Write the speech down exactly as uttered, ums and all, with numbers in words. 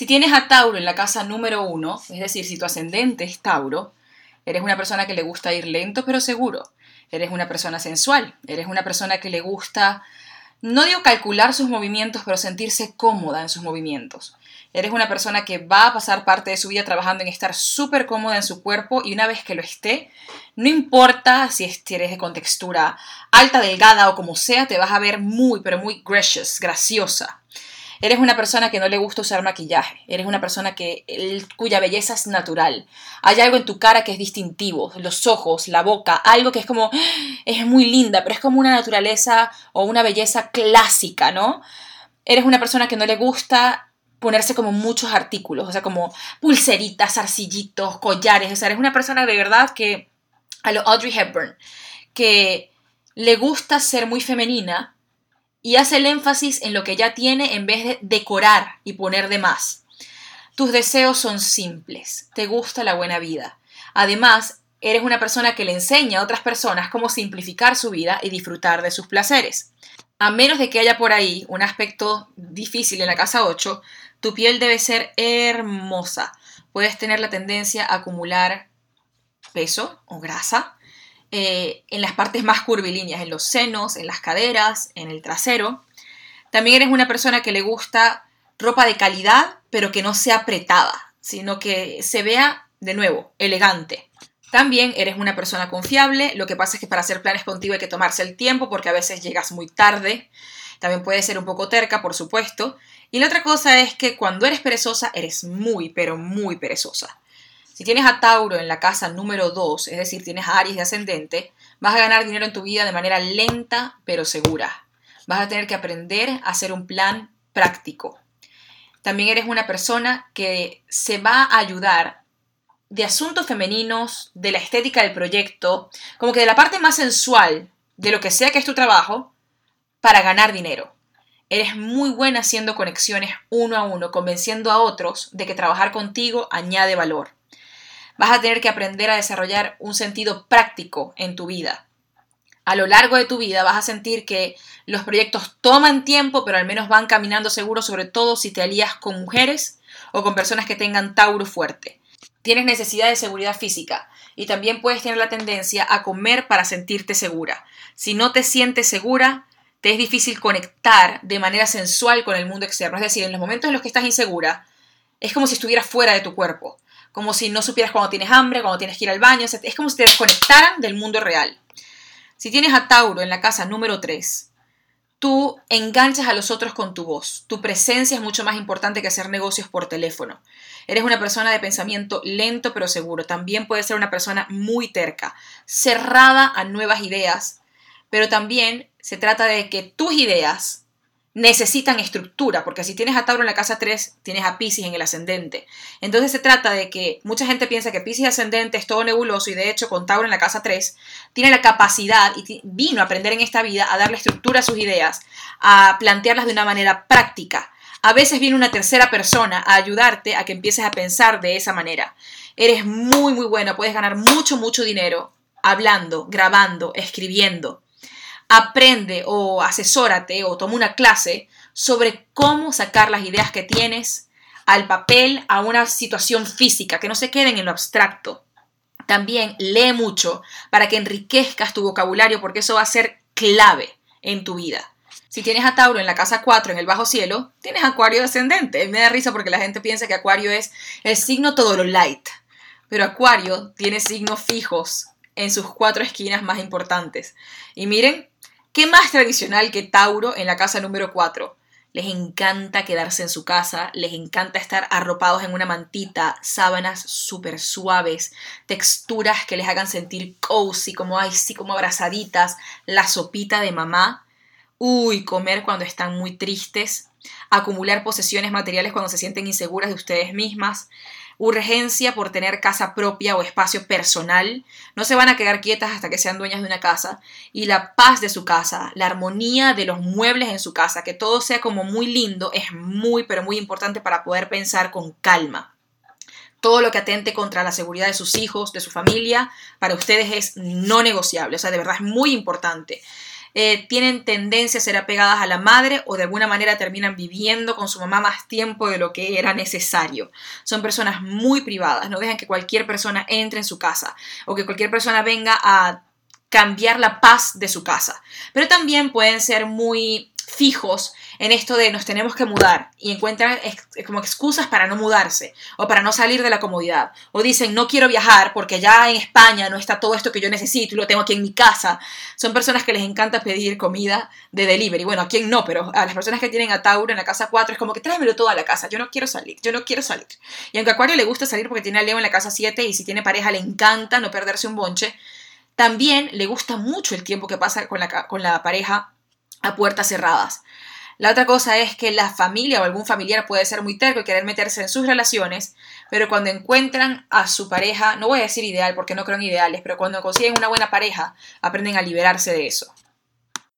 Si tienes a Tauro en la casa número uno, es decir, si tu ascendente es Tauro, eres una persona que le gusta ir lento pero seguro. Eres una persona sensual. Eres una persona que le gusta, no digo calcular sus movimientos, pero sentirse cómoda en sus movimientos. Eres una persona que va a pasar parte de su vida trabajando en estar súper cómoda en su cuerpo y una vez que lo esté, no importa si eres de contextura alta, delgada o como sea, te vas a ver muy, pero muy gracious, graciosa. Eres una persona que no le gusta usar maquillaje. Eres una persona que, el, cuya belleza es natural. Hay algo en tu cara que es distintivo. Los ojos, la boca, algo que es como, es muy linda, pero es como una naturaleza o una belleza clásica, ¿no? Eres una persona que no le gusta ponerse como muchos artículos, o sea, como pulseritas, zarcillitos, collares. O sea, eres una persona de verdad que, a lo Audrey Hepburn, que le gusta ser muy femenina, y hace el énfasis en lo que ya tiene en vez de decorar y poner de más. Tus deseos son simples, te gusta la buena vida. Además, eres una persona que le enseña a otras personas cómo simplificar su vida y disfrutar de sus placeres. A menos de que haya por ahí un aspecto difícil en la casa ocho, tu piel debe ser hermosa. Puedes tener la tendencia a acumular peso o grasa, Eh, en las partes más curvilíneas, en los senos, en las caderas, en el trasero. También eres una persona que le gusta ropa de calidad, pero que no sea apretada, sino que se vea, de nuevo, elegante. También eres una persona confiable, lo que pasa es que para hacer planes contigo hay que tomarse el tiempo porque a veces llegas muy tarde. También puedes ser un poco terca, por supuesto. Y la otra cosa es que cuando eres perezosa, eres muy, pero muy perezosa. Si tienes a Tauro en la casa número dos, es decir, tienes a Aries de ascendente, vas a ganar dinero en tu vida de manera lenta pero segura. Vas a tener que aprender a hacer un plan práctico. También eres una persona que se va a ayudar de asuntos femeninos, de la estética del proyecto, como que de la parte más sensual de lo que sea que es tu trabajo, para ganar dinero. Eres muy buena haciendo conexiones uno a uno, convenciendo a otros de que trabajar contigo añade valor. Vas a tener que aprender a desarrollar un sentido práctico en tu vida. A lo largo de tu vida vas a sentir que los proyectos toman tiempo, pero al menos van caminando seguro, sobre todo si te alías con mujeres o con personas que tengan Tauro fuerte. Tienes necesidad de seguridad física y también puedes tener la tendencia a comer para sentirte segura. Si no te sientes segura, te es difícil conectar de manera sensual con el mundo externo. Es decir, en los momentos en los que estás insegura, es como si estuvieras fuera de tu cuerpo. Como si no supieras cuando tienes hambre, cuando tienes que ir al baño. Es como si te desconectaran del mundo real. Si tienes a Tauro en la casa número tres, tú enganchas a los otros con tu voz. Tu presencia es mucho más importante que hacer negocios por teléfono. Eres una persona de pensamiento lento pero seguro. También puedes ser una persona muy terca, cerrada a nuevas ideas. Pero también se trata de que tus ideas necesitan estructura, porque si tienes a Tauro en la casa tres, tienes a Piscis en el ascendente. Entonces se trata de que mucha gente piensa que Piscis ascendente es todo nebuloso y de hecho con Tauro en la casa tres tiene la capacidad y vino a aprender en esta vida a darle estructura a sus ideas, a plantearlas de una manera práctica. A veces viene una tercera persona a ayudarte a que empieces a pensar de esa manera. Eres muy muy buena, puedes ganar mucho mucho dinero hablando, grabando, escribiendo. Aprende o asesórate o toma una clase sobre cómo sacar las ideas que tienes al papel, a una situación física, que no se queden en lo abstracto. También lee mucho para que enriquezcas tu vocabulario porque eso va a ser clave en tu vida. Si tienes a Tauro en la casa cuatro, en el bajo cielo, tienes Acuario ascendente. Me da risa porque la gente piensa que Acuario es el signo todo lo light, pero Acuario tiene signos fijos en sus cuatro esquinas más importantes. Y miren, ¿qué más tradicional que Tauro en la casa número cuatro? Les encanta quedarse en su casa, les encanta estar arropados en una mantita, sábanas súper suaves, texturas que les hagan sentir cozy, como, ay, sí, como abrazaditas, la sopita de mamá. Uy, comer cuando están muy tristes, acumular posesiones materiales cuando se sienten inseguras de ustedes mismas, urgencia por tener casa propia o espacio personal. No se van a quedar quietas hasta que sean dueñas de una casa. Y la paz de su casa, la armonía de los muebles en su casa, que todo sea como muy lindo, es muy, pero muy importante para poder pensar con calma. Todo lo que atente contra la seguridad de sus hijos, de su familia, para ustedes es no negociable. O sea, de verdad es muy importante. eh, tienen tendencia a ser apegadas a la madre o de alguna manera terminan viviendo con su mamá más tiempo de lo que era necesario. Son personas muy privadas, no dejan que cualquier persona entre en su casa o que cualquier persona venga a cambiar la paz de su casa. Pero también pueden ser muy fijos en esto de nos tenemos que mudar y encuentran ex como excusas para no mudarse o para no salir de la comodidad, o dicen no quiero viajar porque ya en España no está todo esto que yo necesito y lo tengo aquí en mi casa. Son personas que les encanta pedir comida de delivery. Bueno, a quién no, pero a las personas que tienen a Tauro en la casa cuatro es como que tráemelo todo a la casa, yo no quiero salir, yo no quiero salir. Y aunque a Acuario le gusta salir porque tiene a Leo en la casa siete y si tiene pareja le encanta no perderse un bonche, también le gusta mucho el tiempo que pasa con la, con la pareja a puertas cerradas. La otra cosa es que la familia o algún familiar puede ser muy terco y querer meterse en sus relaciones, pero cuando encuentran a su pareja, no voy a decir ideal porque no creo en ideales, pero cuando consiguen una buena pareja, aprenden a liberarse de eso.